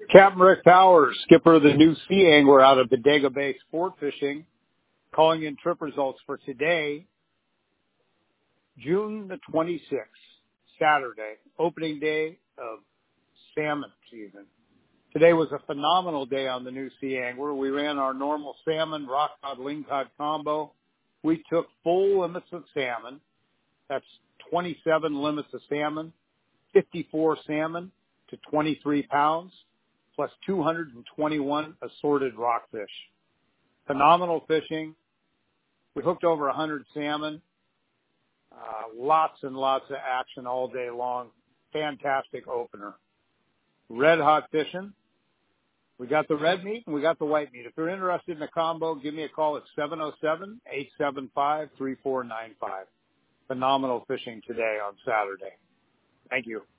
Captain Rick Powers, skipper of the New Sea Angler out of Bodega Bay Sport Fishing, calling in trip results for today, June the 26th, Saturday, opening day of salmon season. Today was a phenomenal day on the New Sea Angler. We ran our normal salmon, rock cod, lingcod combo. We took full limits of salmon. That's 27 limits of salmon, 54 salmon to 23 pounds, plus 221 assorted rockfish. Phenomenal fishing. We hooked over 100 salmon. Lots and lots of action all day long. Fantastic opener. Red hot fishing. We got the red meat and we got the white meat. If you're interested in a combo, give me a call at 707-875-3495. Phenomenal fishing today on Saturday. Thank you.